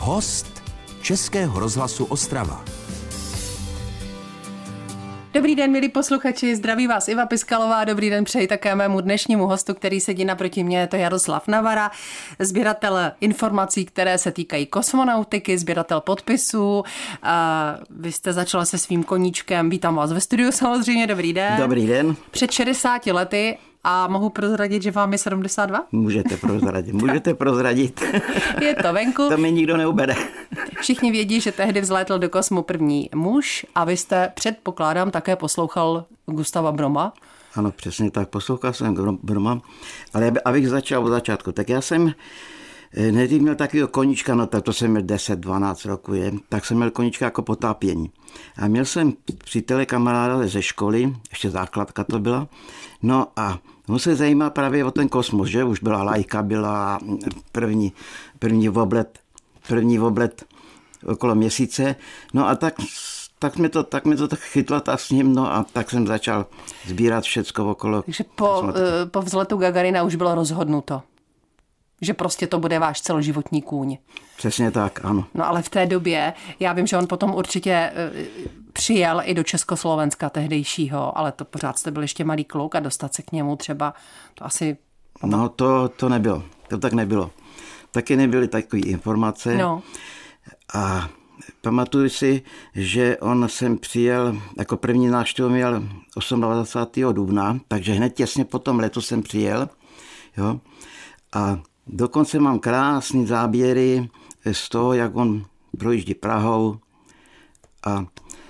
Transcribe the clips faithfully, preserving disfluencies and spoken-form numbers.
Host Českého rozhlasu Ostrava. Dobrý den, milí posluchači, zdraví vás Iva Piskalová, dobrý den přeji také mému dnešnímu hostu, který sedí naproti mně, je to Jaroslav Navara, sběratel informací, které se týkají kosmonautiky, sběratel podpisů. A vy jste začala se svým koníčkem, vítám vás ve studiu samozřejmě, dobrý den. Dobrý den. Před šedesáti lety a mohu prozradit, že vám je sedmdesát dva? Můžete prozradit, můžete prozradit. Je to venku. To mi nikdo neubere. Všichni vědí, že tehdy vzlétl do kosmu první muž a vy jste, předpokládám, také poslouchal Gustava Broma. Ano, přesně tak, poslouchal jsem Broma, ale abych začal od začátku, tak já jsem nejdřív měl takového koníčka, no tak to jsem měl deset dvanáct roku, je, tak jsem měl koníčka jako potápění. A měl jsem přítele kamaráda ze školy, ještě základka to byla, no a on se zajímal právě o ten kosmos, že už byla lajka, byla první, první oblet, první oblet okolo měsíce, no a tak, tak mě to tak, mě to tak chytlo tak s ním, no a tak jsem začal sbírat všecko okolo. Takže po, po vzletu Gagarina už bylo rozhodnuto, že prostě to bude váš celoživotní kůň. Přesně tak, ano. No ale v té době, já vím, že on potom určitě přijel i do Československa tehdejšího, ale to pořád jste byl ještě malý kluk a dostat se k němu třeba, to asi... No to, to nebylo, to tak nebylo. Taky nebyly takové informace. No. A pamatuju si, že on sem přijel, jako první návštěvu měl dvacátého osmého dubna, takže hned těsně po tom letu jsem přijel, jo. A dokonce mám krásný záběry z toho, jak on projíždí Prahou a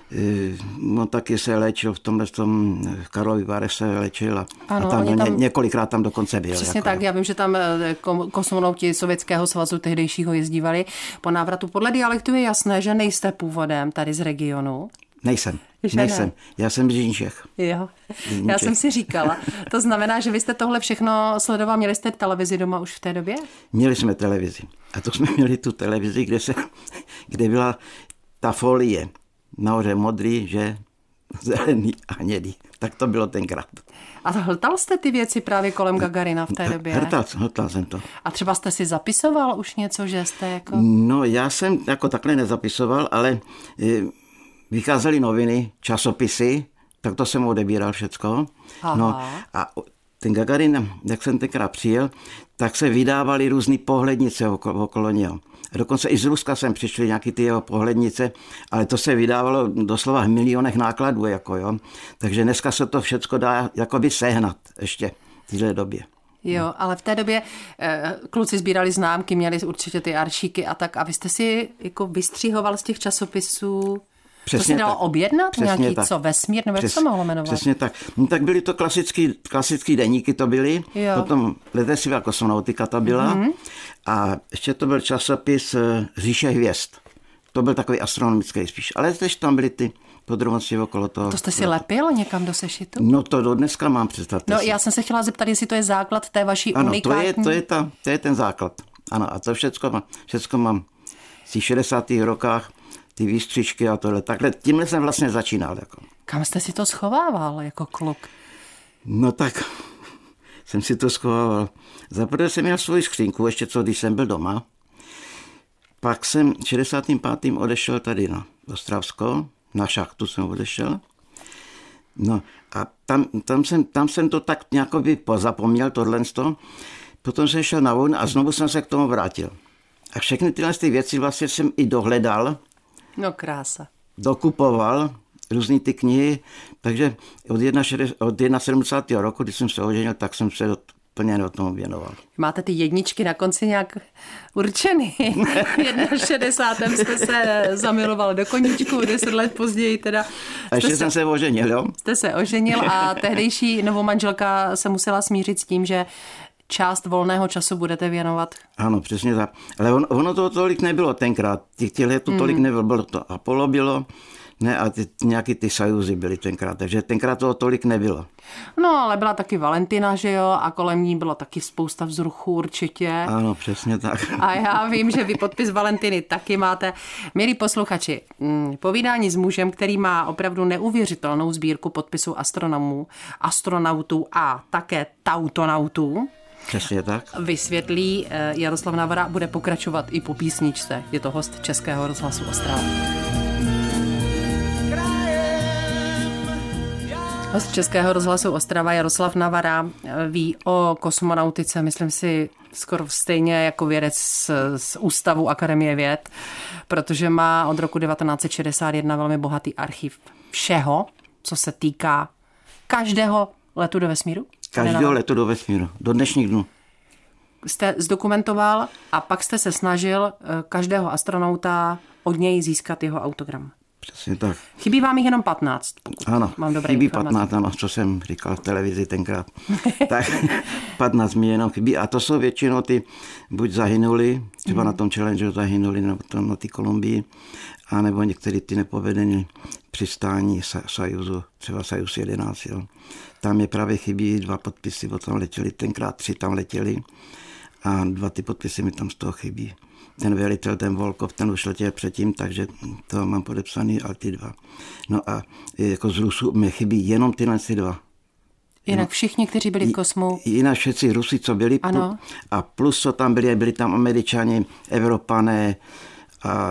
on taky se léčil v tomhle tom Karlovy Vary se léčil a, ano, a tam, tam ně, několikrát tam dokonce byl. Přesně jako, tak, já vím, že tam kosmonauti Sovětského svazu tehdejšího jezdívali po návratu. Podle dialektu je jasné, že nejste původem tady z regionu. Nejsem, že nejsem. Ne? Já jsem z Žíňčech. Jo, Žíňčech. Já jsem si říkala. To znamená, že vy jste tohle všechno sledoval, měli jste televizi doma už v té době? Měli jsme televizi. A to jsme měli tu televizi, kde, se, kde byla ta folie. Nahoře modrý, že zelený a hnědý. Tak to bylo tenkrát. A hltal jste ty věci právě kolem Gagarina v té době? Hltal, hltal jsem to. A třeba jste si zapisoval už něco, že jste jako... No já jsem jako takhle nezapisoval, ale vycházely noviny, časopisy, tak to jsem odebíral všecko. Aha. No a ten Gagarin, jak jsem tenkrát přijel, tak se vydávaly různý pohlednice okolo, okolo něho. Dokonce i z Ruska sem přišly nějaký ty jeho pohlednice, ale to se vydávalo doslova v milionech nákladů. Jako, jo. Takže dneska se to všecko dá jakoby sehnat ještě v téhle době. Jo, ale v té době eh, kluci sbírali známky, měli určitě ty aršíky a tak. A vy jste si jako vystřihoval z těch časopisů... Přesně to se dalo tak. objednat? Přesně Nějaký tak. co, vesmír? Nebo Přes, jak to mohlo jmenovat? Přesně tak. No, tak byly to klasický, klasický deníky, to byly. Jo. Potom Letesivá kosmonautika to byla. Mm-hmm. A ještě to byl časopis Říše hvězd. To byl takový astronomický spíš. Ale teď tam byly ty podrobnosti okolo toho. To jste si lepil někam do sešitu? No to do dneska mám, představte No si. já jsem se chtěla zeptat, jestli to je základ té vaší ano, unikátní... Ano, to je, to, je ta, to je ten základ. Ano, a to všecko mám, všecko mám v těch šedesátých rokách, ty výstřičky a tohle. Takhle, tímhle jsem vlastně začínal. Jako. Kam jste si to schovával jako kluk? No tak jsem si to schovával. Zaprvé jsem měl svoji skřínku, ještě co, když jsem byl doma. Pak jsem v šedesátém pátém odešel tady na Ostravsko, na šachtu jsem odešel. No a tam, tam, jsem, tam jsem to tak nějakoby pozapomněl, tohle. Potom jsem šel na vojnu a znovu jsem se k tomu vrátil. A všechny tyhle ty věci vlastně jsem i dohledal. No krása. Dokupoval různý ty knihy, takže od sedmdesátého prvního roku, když jsem se oženil, tak jsem se plně do tomu věnoval. Máte ty jedničky na konci nějak určeny. V šedesátém prvním jste se zamiloval do koníčku, deset let později teda. A ještě se, jsem se oženil, jo? Jste se oženil a tehdejší novomanželka se musela smířit s tím, že část volného času budete věnovat. Ano, přesně tak. Ale on, ono toho tolik nebylo tenkrát. Těch těch let to tolik mm. nebylo. Bylo to Apollo bylo, ne, a ty, nějaký ty Sajuzy byly tenkrát. Takže tenkrát toho tolik nebylo. No, ale byla taky Valentina, že jo? A kolem ní bylo taky spousta vzruchů určitě. Ano, přesně tak. A já vím, že vy podpis Valentiny taky máte. Milí posluchači, povídání s mužem, který má opravdu neuvěřitelnou sbírku podpisů astronomů, astronautů a také tautonautů. Přesně tak. Vysvětlí Jaroslav Navara, bude pokračovat i po písničce. Je to host Českého rozhlasu Ostrava. Host Českého rozhlasu Ostrava Jaroslav Navara ví o kosmonautice, myslím si, skoro stejně jako vědec z, z Ústavu Akademie věd, protože má od roku devatenáct set šedesát jedna velmi bohatý archiv všeho, co se týká každého letu do vesmíru. Každého letu do vesmíru, do dnešních dnů. Jste zdokumentoval a pak jste se snažil každého astronauta od něj získat jeho autogram. Přesně tak. Chybí vám jich jenom patnáct. Ano, mám dobré chybí informace. patnáct, ano, co jsem říkal v televizi tenkrát. Tak patnáct mi jenom chybí. A to jsou většinou ty, buď zahynuli, třeba mm. na tom challenge zahynuli, nebo to na té Kolumbii, anebo některé ty nepovedené přistání Sojuzu, třeba Sojuz jedenáct. Jo. Tam je právě chybí dva podpisy, bo tam letěli, tenkrát tři tam letěli a dva ty podpisy mi tam z toho chybí. Ten velitel, ten Volkov, ten už letěl předtím, takže to mám podepsaný, ale ty dva. No a jako z Rusů mě chybí jenom tyhle ty dva. Jinak všichni, kteří byli v kosmu. Jinak všetci Rusi, co byli. Ano. A plus, co tam byli, byli tam Američani, Evropané a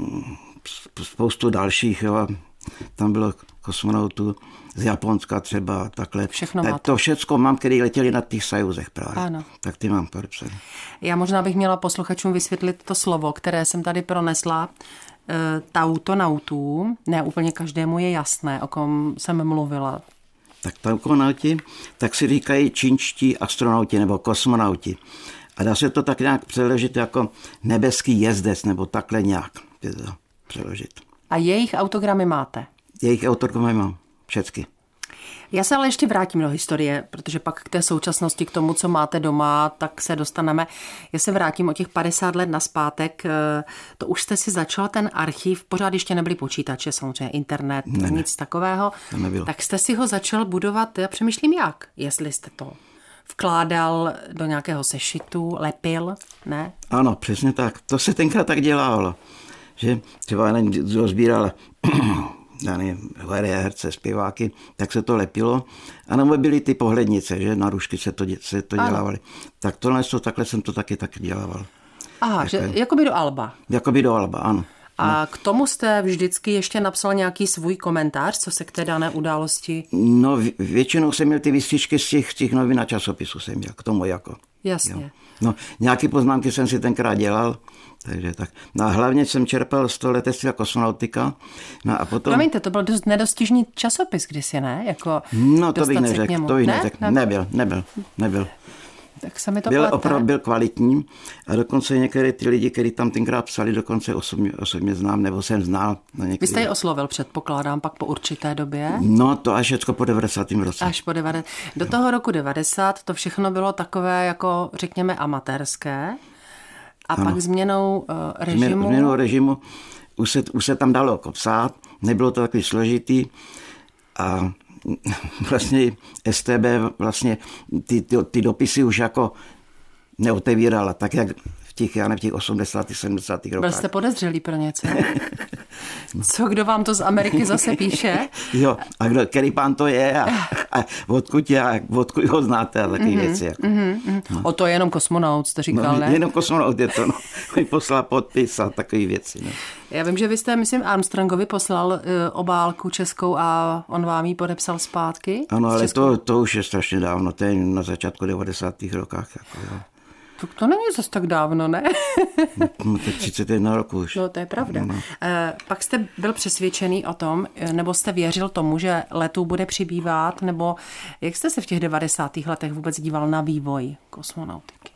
spoustu dalších. Jo. Tam bylo kosmonautů z Japonska třeba, takhle. Všechno tak máte. To všecko mám, který letěli na těch Sojuzech právě. Ano. Tak ty mám podepsané. Já možná bych měla posluchačům vysvětlit to slovo, které jsem tady pronesla. E, tautonautů. Ne úplně každému je jasné, o kom jsem mluvila. Tak tautonauti, tak si říkají čínští astronauti nebo kosmonauti. A dá se to tak nějak přeložit jako nebeský jezdec nebo takhle nějak přeložit. A jejich autogramy máte? Jejich autogramy mám, všechny. Já se ale ještě vrátím do historie, protože pak k té současnosti, k tomu, co máte doma, tak se dostaneme. Já se vrátím o těch padesát let nazpátek. To už jste si začal ten archiv, pořád ještě nebyly počítače, samozřejmě internet, ne, nic ne. takového. Tak jste si ho začal budovat, já přemýšlím jak, jestli jste to vkládal do nějakého sešitu, lepil, ne? Ano, přesně tak. To se tenkrát tak dělalo, že třeba rozbíral já nevím, herce, zpěváky, tak se to lepilo. A nebo byly ty pohlednice, že na rušky se to, se to dělávali. Tak tohle, takhle jsem to taky taky dělával. Aha, tak, že jakoby do alba. Jakoby do alba, ano. A no. K tomu jste vždycky ještě napsal nějaký svůj komentář, co se k té dané události? No většinou jsem měl ty výstřičky z těch, z těch novin a časopisů jsem měl, k tomu jako. Jasně. Jo. No, nějaké poznámky jsem si tenkrát dělal, takže tak. No a hlavně jsem čerpal z toho letectví a kosmonautika. No a potom... Promiňte, to byl dost nedostižný časopis kdysi, ne? Jako no to bych neřekl, to bych ne? neřekl. Ne? Nebyl, nebyl, nebyl. Tak se mi to byl opravdu byl kvalitní a dokonce některé ty lidi, kteří tam tenkrát psali, dokonce osobně, osobně znám, nebo jsem znal. No vy jste ji oslovil, předpokládám, pak po určité době? No to až všechno po devadesátém roce. Až po devadesátém. Do toho roku devadesát to všechno bylo takové jako, řekněme, amatérské. A ano. Pak změnou uh, režimu... Změnou režimu už se, už se tam dalo psát, nebylo to takový složitý a vlastně S T B vlastně ty, ty, ty dopisy už jako neotevírala, tak jak v těch, já nevím, v těch osmdesátých, sedmdesátých rokách. Byl jste podezřelý pro něco? Co, kdo vám to z Ameriky zase píše? Jo, a kdo, který pán to je a, a odkud, je, a odkud ho znáte a takové mm-hmm, věci. Jako. Mm-hmm. No. O to je jenom kosmonaut, jste říkal, no, ne? Jenom kosmonaut je to, no. Mi poslal podpis a takové věci. No. Já vím, že vy jste, myslím, Armstrongovi poslal uh, obálku českou a on vám ji podepsal zpátky? Ano, ale to, to už je strašně dávno, to je na začátku devadesátých rokách. Jako, jo. To, to není zase tak dávno, ne? No, to je třicet jedna roku už. No, to je pravda. No. E, pak jste byl přesvědčený o tom, nebo jste věřil tomu, že letů bude přibývat, nebo jak jste se v těch devadesátých letech vůbec díval na vývoj kosmonautiky?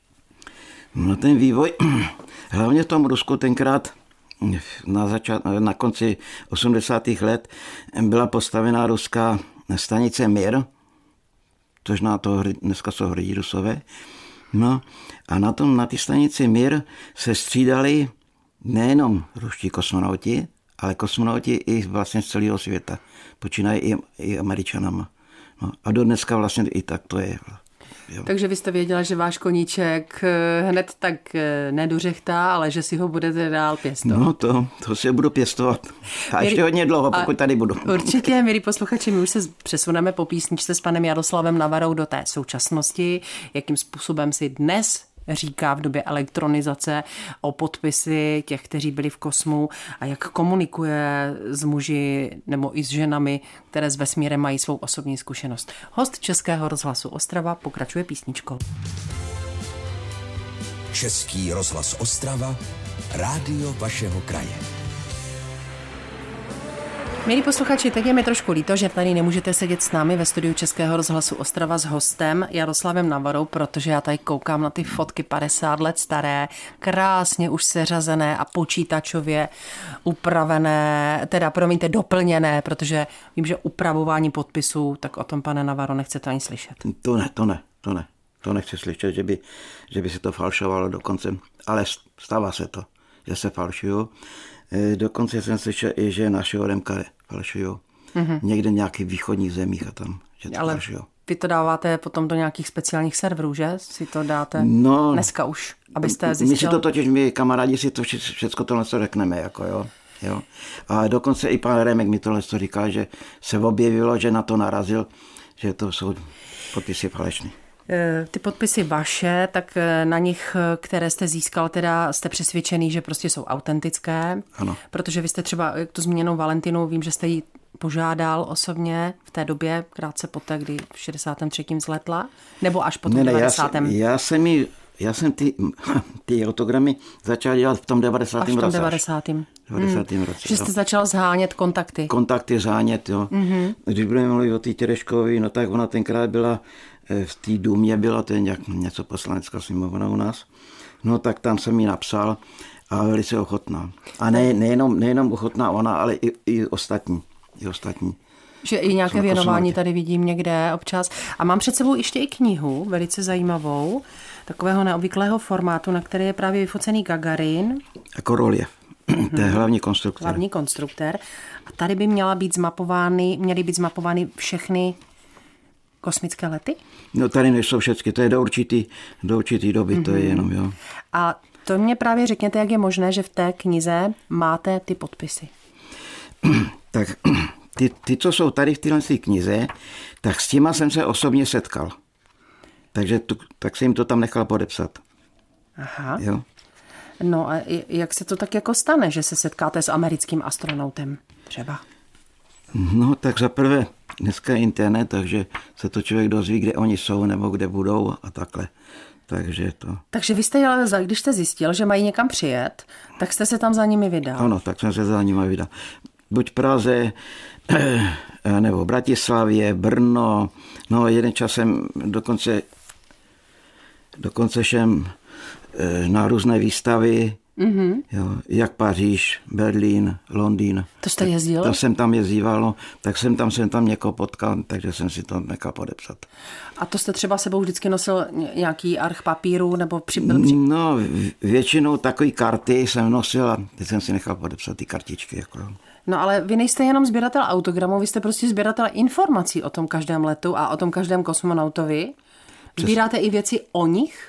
No ten vývoj, hlavně v tom Rusku tenkrát na, začát, na konci osmdesátých let byla postavená ruská stanice Mir, což na to dneska jsou hrdí Rusové. No a na tom, na té stanici Mir se střídali nejenom ruští kosmonauti, ale kosmonauti i vlastně z celého světa. Počínají i, i Američanama. No, a do dneska vlastně i tak to je. Jo. Takže vy jste věděla, že váš koníček hned tak nedořechtá, ale že si ho budete dál pěstovat. No to, to si budu pěstovat. A ještě hodně dlouho, pokud tady budu. Určitě, milí posluchači, my už se přesuneme po písničce s panem Jaroslavem Navarou do té současnosti, jakým způsobem si dnes říká v době elektronizace o podpisy těch, kteří byli v kosmu a jak komunikuje s muži nebo i s ženami, které s vesmírem mají svou osobní zkušenost. Host Českého rozhlasu Ostrava pokračuje písničkou. Český rozhlas Ostrava, rádio vašeho kraje. Milí posluchači, teď je mi trošku líto, že tady nemůžete sedět s námi ve studiu Českého rozhlasu Ostrava s hostem Jaroslavem Navarou, protože já tady koukám na ty fotky padesát let staré, krásně už seřazené a počítačově upravené, teda promiňte, doplněné, protože vím, že upravování podpisů, tak o tom, pane Navaro, nechcete ani slyšet. To ne, to ne, to ne. To nechci slyšet, že by, že by se to falšovalo dokonce, ale stává se to, že se falšují. Dokonce jsem slyšel i, že naše odemka falšují. Mm-hmm. Někde v nějakých východních zemích a tam, že to falšují. Vy to dáváte potom do nějakých speciálních serverů, že? Si to dáte no, dneska už, abyste zjistil. My si to totiž, my kamarádi si to všechno tohle řekneme, jako jo. jo. A dokonce i pan Remek mi tohle říkal, že se objevilo, že na to narazil, že to jsou podpisy falešné. Ty podpisy vaše, tak na nich, které jste získal, teda jste přesvědčený, že prostě jsou autentické. Ano. Protože vy jste třeba, jak tu zmíněnou Valentinu, vím, že jste ji požádal osobně v té době, krátce poté, kdy v šedesátém třetím zletla, nebo až po tom ne, ne, devadesátém Já, já jsem jí, já jsem ty, ty autogramy začal dělat v tom devadesátém roce. Až v tom devadesátém devadesátém Hmm. roce. Že jste začal zhánět kontakty. Kontakty zhánět, jo. Mm-hmm. Když budeme mluvit o té Tereškové, no tak ona tenkrát byla v té důmě, byla to nějak něco poslanecká sněmovna u nás. No tak tam jsem jí napsal a velice ochotná. A ne, nejenom, nejenom ochotná ona, ale i, i ostatní. I ostatní. Že i nějaké věnování tady vidím někde občas. A mám před sebou ještě i knihu, velice zajímavou, takového neobvyklého formátu, na které je právě vyfocený Gagarin. Jako relief. To je hlavní konstruktor. Hlavní konstruktor. A tady by měla být zmapovány, měly být zmapovány všechny kosmické lety? No tady nejsou všechny, to je do určitý, do určitý doby, mm-hmm. to je jenom, jo. A to mě právě řekněte, jak je možné, že v té knize máte ty podpisy. Tak ty, ty, co jsou tady v téhle knize, tak s těma jsem se osobně setkal. Takže tu, tak jsem jim to tam nechal podepsat. Aha. Jo. No a jak se to tak jako stane, že se setkáte s americkým astronautem třeba? No tak zaprvé dneska je internet, takže se to člověk dozví, kde oni jsou nebo kde budou a takhle. Takže to... Takže vy jste, ale když jste zjistil, že mají někam přijet, tak jste se tam za nimi vydal. Ano, tak jsem se za nimi vydal. Buď Praze, nebo Bratislavě, Brno, no jeden čas jsem dokonce, dokonce šem na různé výstavy, mm-hmm. jo, jak Paříž, Berlín, Londýn. To jste jezdil? To jsem tam jezdíval, no, tak jsem tam, jsem tam někoho potkal, takže jsem si to nechal podepsat. A to jste třeba sebou vždycky nosil nějaký arch papíru, nebo při, byl při... No, většinou takový karty jsem nosil a teď jsem si nechal podepsat ty kartičky. Jako. No ale vy nejste jenom sběratel autogramů, vy jste prostě sběratel informací o tom každém letu a o tom každém kosmonautovi. Sbíráte i věci o nich?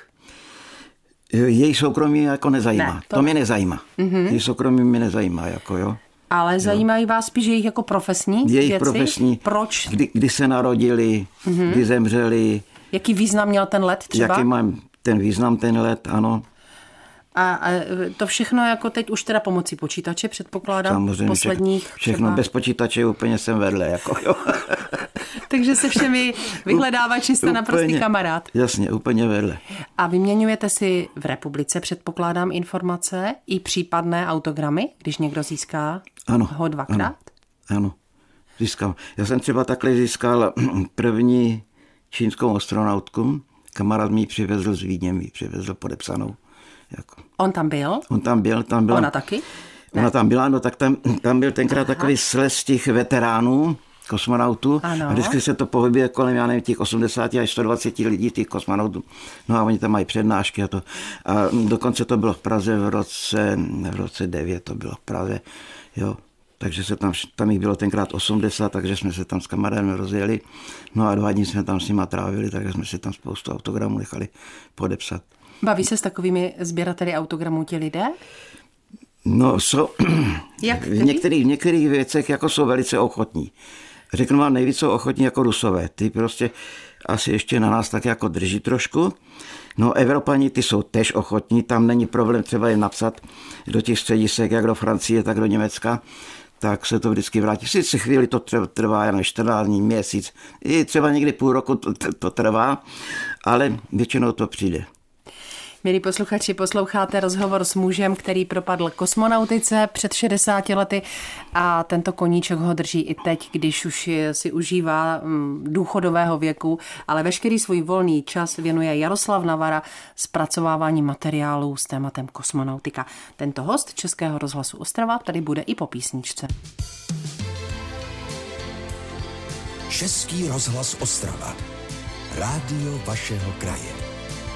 Jejich soukromí jako nezajímá. Ne, to... to mě nezajímá. Mm-hmm. Jejich soukromí mě nezajímá. Jako, jo. Ale jo. Zajímají vás spíš jejich jako profesní jejich věci? Profesní. Proč? Kdy, kdy se narodili, mm-hmm. kdy zemřeli. Jaký význam měl ten let třeba? Jaký má ten význam ten let, ano. A, a to všechno jako teď už teda pomocí počítače, předpokládám, samozřejmě, posledních všechno třeba... bez počítače úplně jsem vedle. Jako, jo. Takže se všemi vyhledávači jste naprostý kamarád. Jasně, úplně vedle. A vyměňujete si v republice, předpokládám, informace i případné autogramy, když někdo získá ano, ho dvakrát? Ano, ano, získal. Já jsem třeba takhle získal první čínskou astronautku. Kamarád mi ji přivezl z Vídně, mi ji přivezl podepsanou. Jako. On tam byl? On tam byl. Tam byla, Ona taky? Ne. Ona tam byla, no tak tam, tam byl tenkrát Aha. takový slez těch veteránů, kosmonautů. Ano. A vždycky se to pohybuje kolem, já nevím, těch osmdesát až sto dvacet lidí, těch kosmonautů. No a oni tam mají přednášky a to. A dokonce to bylo v Praze v roce, v roce devět, to bylo v Praze, jo. takže se tam, tam jich bylo tenkrát osmdesát, takže jsme se tam s kamarádem rozjeli. No a dva dní jsme tam s nima trávili, takže jsme si tam spoustu autogramů nechali podepsat. Baví se s takovými sběrateli autogramů ti lidé? No, jsou, Jak v, některých, v některých věcech jako jsou velice ochotní. Řeknu vám, nejvíc jsou ochotní jako Rusové. Ty prostě asi ještě na nás tak jako drží trošku. No, Evropani, ty jsou tež ochotní, tam není problém třeba je napsat do těch středisek, jak do Francie, tak do Německa, tak se to vždycky vrátí. Sice chvíli to trvá, jen čtrnáct dní, měsíc, i třeba někdy půl roku to, to trvá, ale většinou to přijde. Milí posluchači, posloucháte rozhovor s mužem, který propadl kosmonautice před šedesáti lety a tento koníček ho drží i teď, když už si užívá důchodového věku, ale veškerý svůj volný čas věnuje Jaroslav Navara zpracovávání materiálů s tématem kosmonautika. Tento host Českého rozhlasu Ostrava tady bude i po písničce. Český rozhlas Ostrava. Rádio vašeho kraje.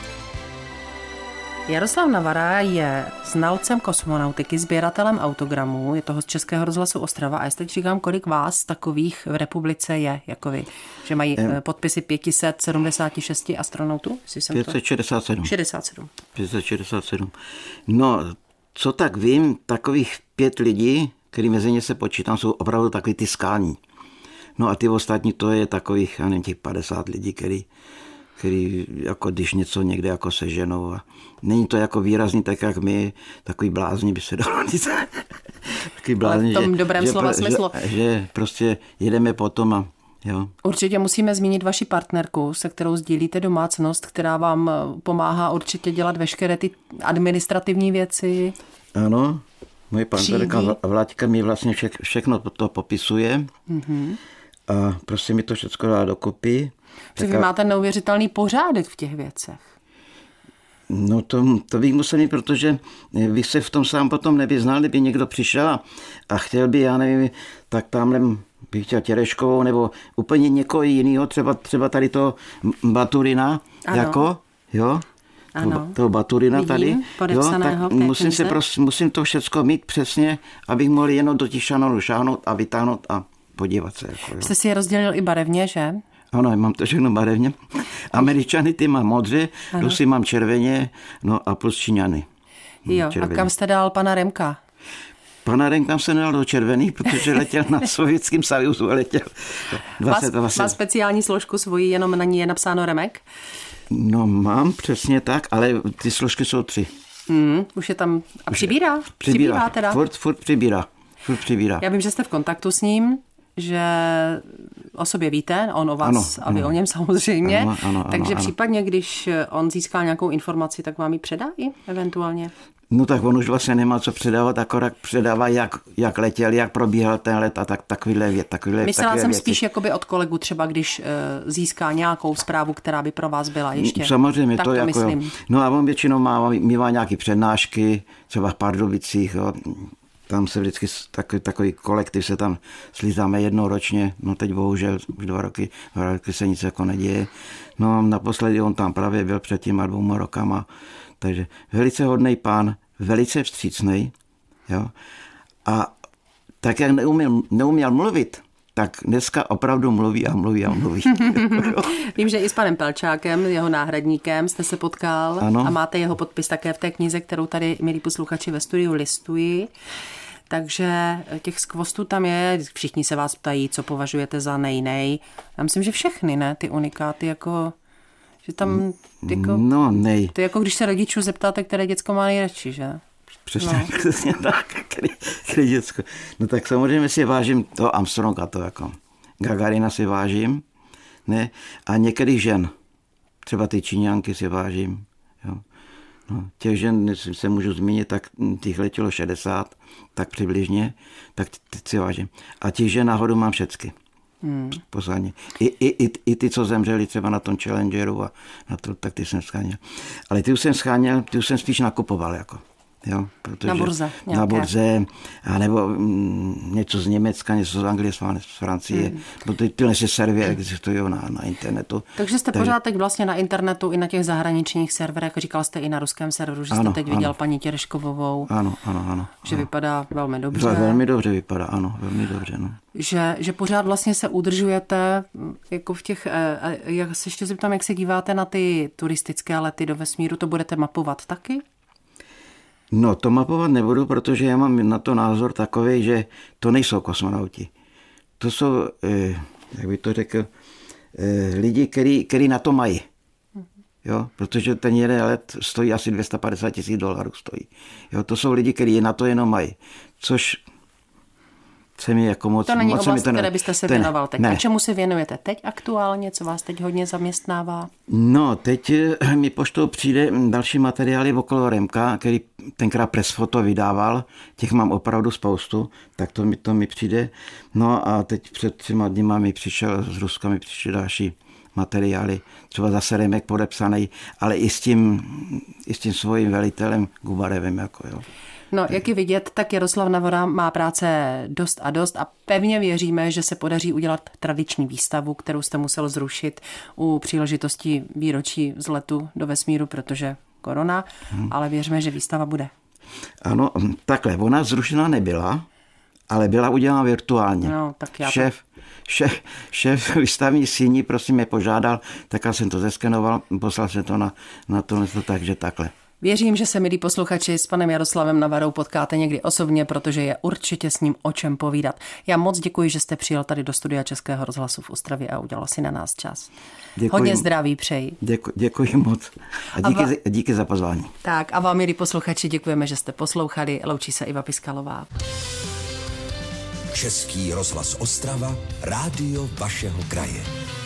Jaroslav Navara je znalcem kosmonautiky, sběratelem autogramů, je toho z Českého rozhlasu Ostrava a já teď říkám, kolik vás takových v republice je, jako vy, že mají podpisy pět set sedmdesát šest astronautů? pět set šedesát sedm. šedesát sedm. pět set šedesát sedm. No, co tak vím, takových pět lidí, který mezi ně se počítám, jsou opravdu takový ty skální. No a ty ostatní, to je takových, já nevím, těch padesát lidí, který který jako když něco někde jako seženou a není to jako výrazný, tak jak my, takový blázni by se dalo říct. Takový blázni, v tom že, dobrém že, slova že, smyslu. Že, že prostě jedeme potom a jo. Určitě musíme zmínit vaši partnerku, se kterou sdílíte domácnost, která vám pomáhá určitě dělat veškeré ty administrativní věci. Ano, moje partnerka Vláďka mi vlastně vše, všechno to popisuje mm-hmm. a prostě mi to všechno dá dokupy. Protože vy máte neuvěřitelný pořádek v těch věcech. No to, to bych musel mít, protože bych se v tom sám potom nevyznal, kdyby někdo přišel a chtěl by, já nevím, tak tamhle bych chtěl Těreškovou nebo úplně někoho jiného, třeba, třeba tady to Baturina, ano. jako, jo, ano. toho Baturina vidím, tady, jo, tak musím, se prostě, musím to všecko mít přesně, abych mohl jenom do těch šanonů šáhnout a vytáhnout a podívat se. Jako, jste si je rozdělil i barevně, že? Ano, mám to všechno barevně. Američany ty mám modře, Rusy mám červeně, no a plus Číňany. Jo, červeně. A kam jste dal pana Remka? Pana Remka se nedal do červených, protože letěl na Sovětském svazu a letěl dvacet, má, má speciální složku svoji, jenom na ní je napsáno Remek? No mám, přesně tak, ale ty složky jsou tři. Hmm, už je tam, a přibírá? Přibírá, přibírá teda? Furt, furt přibírá. Furt přibírá. Já vím, že jste v kontaktu s ním, že o sobě víte, on o vás ano, a vy ano. o něm samozřejmě. Ano, ano, takže ano, případně, ano. když on získá nějakou informaci, tak vám ji předá i eventuálně? No tak on už vlastně nemá co předávat, akorát předává, jak, jak letěl, jak probíhal ten let a tak, takovýhle věc. Takovýhle, Myslela jsem věci. Spíš jakoby od kolegu třeba, když uh, získá nějakou zprávu, která by pro vás byla ještě. Samozřejmě, tak to, to jako, myslím. No a on většinou má, mývá nějaké přednášky, třeba v Pardubicích, jo. Tam se vždycky takový, takový kolektiv se tam slízáme jednou ročně, no teď bohužel už dva roky, dva roky se nic jako neděje. No naposledy on tam právě byl před těma dvouma rokama, takže velice hodnej pán, velice vstřícnej, jo. A tak jak neuměl, neuměl mluvit, tak dneska opravdu mluví a mluví a mluví. Vím, že i s panem Pelčákem, jeho náhradníkem, jste se potkal ano. A máte jeho podpis také v té knize, kterou tady, milí posluchači, ve studiu listuji. Takže těch skvostů tam je, všichni se vás ptají, co považujete za nej-nej. Já myslím, že všechny, ne, ty unikáty, jako, že tam, jako, no, nej. To je jako když se rodičů zeptáte, které děcko má nejradši, že? Přesně, no. Přesně tak, který, který děcko. No tak samozřejmě si vážím toho Armstronga, to jako Gagarina si vážím, ne, a některých žen, třeba ty Číňanky si vážím, jo. No, těch žen se můžu zmínit, tak těch letělo šedesát, tak přibližně, tak ty si vážím. A těch žen náhodou mám všecky. Hmm. Posledně. I, i, i, I ty, co zemřeli třeba na tom Challengeru a na to, tak ty jsem scháněl. Ale ty už jsem scháněl, ty už jsem spíš nakupoval, jako. Jo, protože na burze. Nějaké. Na burze, anebo mm, něco z Německa, něco z Anglie, z Francie. Hmm. Ty, tyhle si servery existují na, na internetu. Takže jste Takže... pořád teď vlastně na internetu i na těch zahraničních serverech. Říkal jste i na ruském serveru, že jste ano, teď ano. viděl paní Těreškovovou. Ano, ano, ano. Že ano. vypadá velmi dobře. Velmi dobře vypadá, ano, velmi dobře. No. Že, že pořád vlastně se udržujete jako v těch, já se ještě zeptám, jak se díváte na ty turistické lety do vesmíru, to budete mapovat taky? No, to mapovat nebudu, protože já mám na to názor takový, že to nejsou kosmonauti. To jsou, jak bych to řekl, lidi, který, který na to mají. Jo, protože ten jeden let stojí asi dvě stě padesát tisíc dolarů stojí. Jo, to jsou lidi, kteří na to jenom mají. Což se mi jako moc... To není moc oblast, to ne, které byste se ten, věnoval teď. Ne. A čemu se věnujete teď aktuálně? Co vás teď hodně zaměstnává? No, teď mi poštou přijde další materiály okolo Remka, který tenkrát Pressfoto vydával. Těch mám opravdu spoustu, tak to mi, to mi přijde. No a teď před třema dníma mi přišel, z Ruska mi přišel další materiály, třeba zase Remek podepsaný, ale i s tím, i s tím svým velitelem Gubarevem. Jako, jo. No, jak je vidět, tak Jaroslav Navora má práce dost a dost a pevně věříme, že se podaří udělat tradiční výstavu, kterou jste musel zrušit u příležitosti výročí vzletu do vesmíru, protože korona, hmm. ale věříme, že výstava bude. Ano, takhle, ona zrušená nebyla, ale byla udělána virtuálně. No, tak já šéf, šéf, šéf výstavní síni, prosím, mě požádal, tak já jsem to zeskenoval, poslal jsem to na, na to, takže takhle. Věřím, že se, milí posluchači, s panem Jaroslavem Navarou potkáte někdy osobně, protože je určitě s ním o čem povídat. Já moc děkuji, že jste přijel tady do studia Českého rozhlasu v Ostravě a udělal si na nás čas. Děkuji. Hodně zdraví přeji. Děkuji, děkuji moc a díky, a va... díky za pozvání. Tak a vám, milí posluchači, děkujeme, že jste poslouchali. Loučí se Iva Piskalová. Český rozhlas Ostrava, rádio vašeho kraje.